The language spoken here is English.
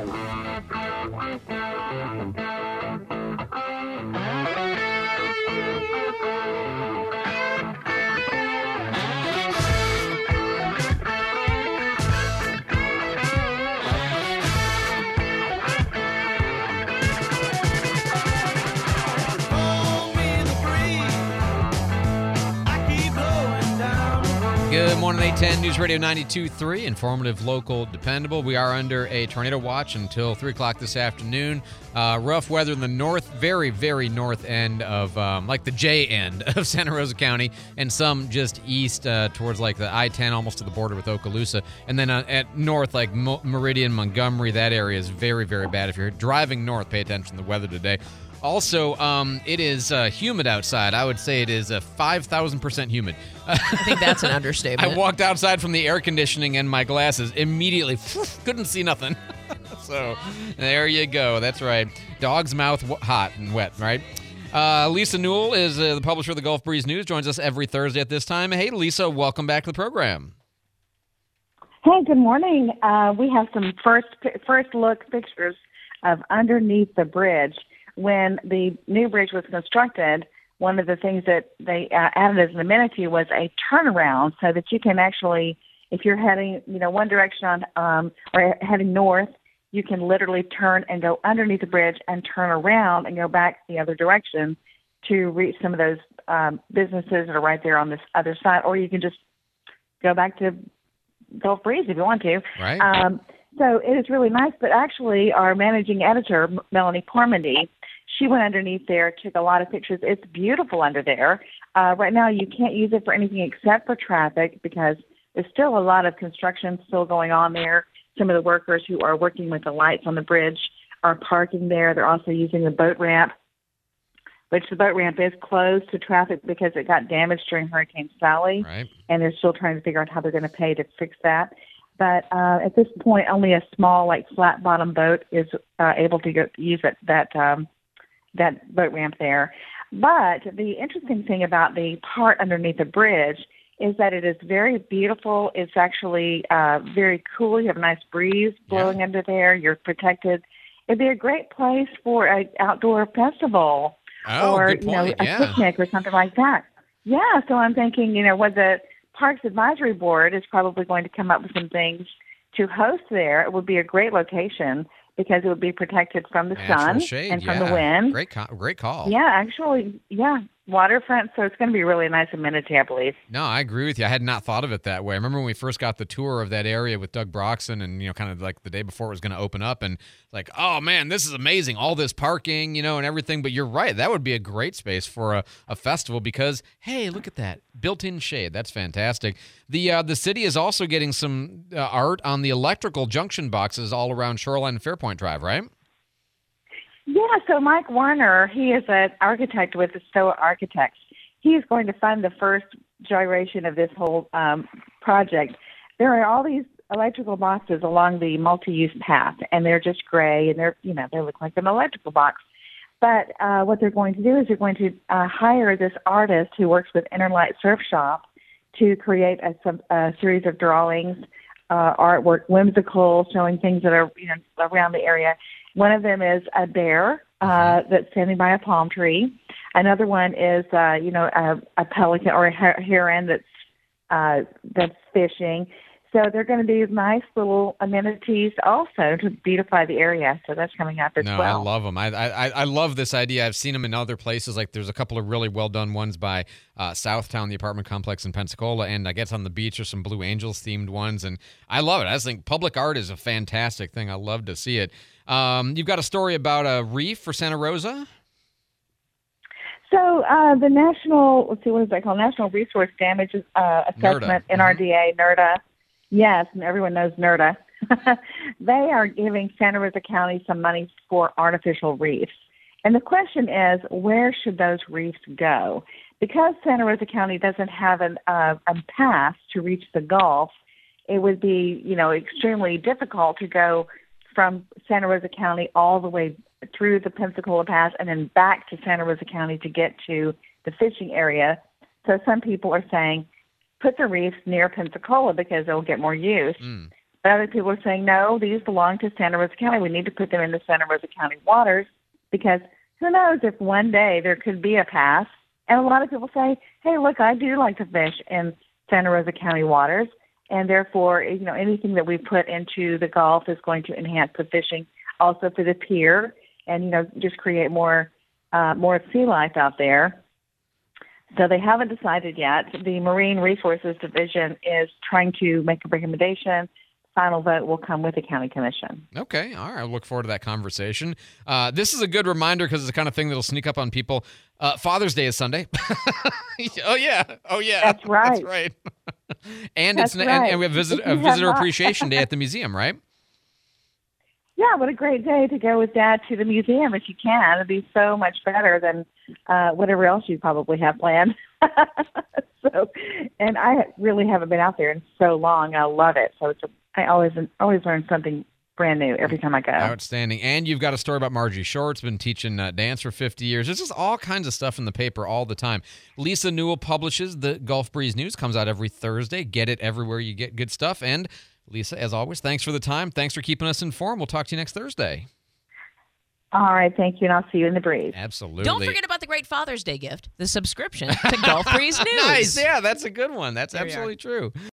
Good morning, 810 News Radio 92.3, informative, local, dependable. We are under a tornado watch until 3 o'clock this afternoon. Rough weather in the north, very, very north end of, like the J end of Santa Rosa County, and some just east towards like the I-10, almost to the border with Okaloosa. And then at north, like Meridian, Montgomery, that area is very, very bad. If you're driving north, pay attention to the weather today. Also, it is humid outside. I would say it is 5,000% humid. I think that's an understatement. I walked outside from the air conditioning and my glasses immediately couldn't see nothing. So there you go. That's right. Dog's mouth hot and wet, right? Lisa Newell is the publisher of the Gulf Breeze News, joins us every Thursday at this time. Hey, Lisa, welcome back to the program. Hey, good morning. We have some first look pictures of underneath the bridge. When the new bridge was constructed, one of the things that they added as an amenity was a turnaround, so that you can actually, if you're heading, one direction or heading north, you can literally turn and go underneath the bridge and turn around and go back the other direction to reach some of those businesses that are right there on this other side, or you can just go back to Gulf Breeze if you want to. Right. So it is really nice, but actually our managing editor, Melanie Pormandy, she went underneath there, took a lot of pictures. It's beautiful under there. Right now you can't use it for anything except for traffic because there's still a lot of construction still going on there. Some of the workers who are working with the lights on the bridge are parking there. They're also using the boat ramp, which the boat ramp is closed to traffic because it got damaged during Hurricane Sally. Right. And they're still trying to figure out how they're going to pay to fix that. But at this point, only a small, flat bottom boat is able to use that boat ramp there. But the interesting thing about the part underneath the bridge is that it is very beautiful. It's actually very cool. You have a nice breeze blowing under there. You're protected. It'd be a great place for an outdoor festival or good point. a picnic or something like that. Yeah, so I'm thinking, what the Parks Advisory Board is probably going to come up with some things to host there. It would be a great location because it would be protected from the sun and from the wind. Great call. Yeah, actually, waterfront, so it's going to be really a nice amenity, I believe. No, I agree with you. I had not thought of it that way. I remember when we first got the tour of that area with Doug Broxson and, kind of like the day before it was going to open up and like, oh, man, this is amazing. All this parking, and everything. But you're right. That would be a great space for a festival because, hey, look at that. Built-in shade. That's fantastic. The city is also getting some art on the electrical junction boxes all around Shoreline and Fairpoint Drive, right? Yeah, so Mike Warner, he is an architect with the Stoa Architects. He is going to fund the first gyration of this whole project. There are all these electrical boxes along the multi-use path, and they're just gray, and they look like an electrical box. But what they're going to do is they're going to hire this artist who works with Interlight Surf Shop to create a series of drawings, artwork, whimsical, showing things that are around the area. One of them is a bear that's standing by a palm tree. Another one is, a pelican or a heron that's fishing. So they're going to do nice little amenities also to beautify the area. So that's coming up as well. I love them. I love this idea. I've seen them in other places. Like there's a couple of really well-done ones by Southtown, the apartment complex in Pensacola, and I guess on the beach are some Blue Angels themed ones. And I love it. I just think public art is a fantastic thing. I love to see it. You've got a story about a reef for Santa Rosa? So the National Resource Damage Assessment, NRDA, NERDA. Yes, and everyone knows NERDA. They are giving Santa Rosa County some money for artificial reefs. And the question is, where should those reefs go? Because Santa Rosa County doesn't have a path to reach the Gulf, it would be, extremely difficult to go from Santa Rosa County all the way through the Pensacola Pass and then back to Santa Rosa County to get to the fishing area. So some people are saying, put the reefs near Pensacola because they'll get more use. But other people are saying, no, these belong to Santa Rosa County. We need to put them in the Santa Rosa County waters because who knows if one day there could be a pass. And a lot of people say, hey, look, I do like to fish in Santa Rosa County waters. And therefore, anything that we put into the Gulf is going to enhance the fishing also for the pier and, just create more sea life out there. So they haven't decided yet. The Marine Resources Division is trying to make a recommendation. Final vote will come with the county commission. Okay. All right. I look forward to that conversation. This is a good reminder because it's the kind of thing that'll sneak up on people. Father's Day is Sunday. Oh, yeah. That's right. That's right. And That's right. and we have a visitor appreciation day at the museum, right? Yeah, what a great day to go with Dad to the museum if you can. It'd be so much better than whatever else you probably have planned. And I really haven't been out there in so long. I love it. So I always learn something brand new every time I go. Outstanding. And you've got a story about Margie Short's been teaching dance for 50 years. There's just all kinds of stuff in the paper all the time. Lisa Newell publishes the Gulf Breeze News, comes out every Thursday. Get it everywhere you get good stuff. And Lisa, as always, thanks for the time. Thanks for keeping us informed. We'll talk to you next Thursday. All right, thank you, and I'll see you in the breeze. Absolutely. Don't forget about the great Father's Day gift, the subscription to Gulf Breeze News. Nice. Yeah, that's a good one. That's absolutely true.